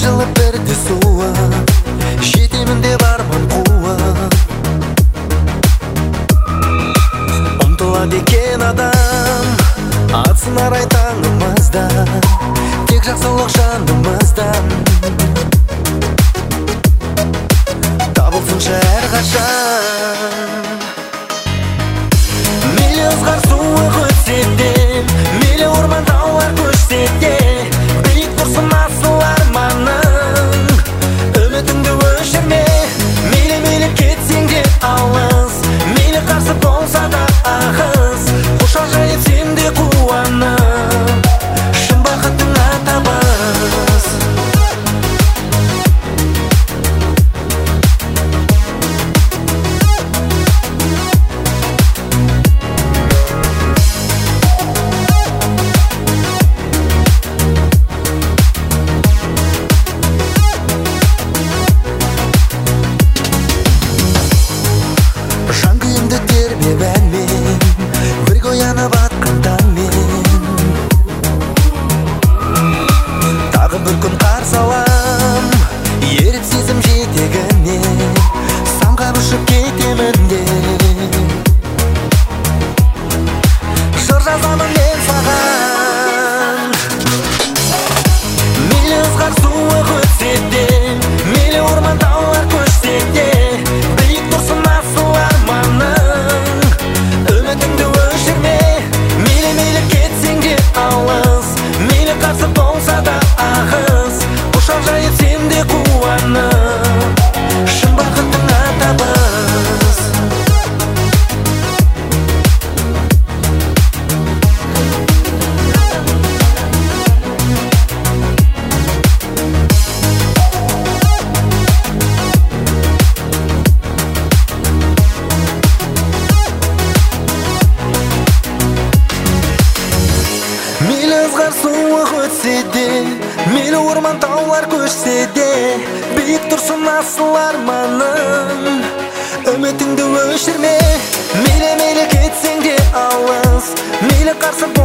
жылып берді суы, жетемін деп арман қуып. Ұмтылады екен адам, атсын арай таңымызда, тек жақсылық жанымыздан табылсыншы әрқашан. Мейлі ызғар суық өтсе де, мейлі орман таулар көшсе де, биік тұрсын асыл арманың, үмітіңді өшірме. Мейлі кетсең де алыс, мейлі қарсы болса да ағыс, құшақ жайып сен де қуанып, шын бақыттың атабыз. Бір күн қарсы алам, еріп сезім жетегіне, самғап ұшып кетемін де. Жыр жазамын мен саған. Мейлі ызғар суық өтсе де, мейлі орман таулар көшсе де, биік тұрсын асыл арманың, үмітіңді өшірме. Мейлі кетсең де алыс, мейлі қарсы болса да ағыс, құшақ жайып сен де қуанып, шын бақыттың атабыз. Мейлі ызғар суық өтсе де, мейлі орман таулар көшсе де, биік тұрсын асыл арманың, үмітіңді өшірме. Мейлі кетсең де алыс, мейлі қарсы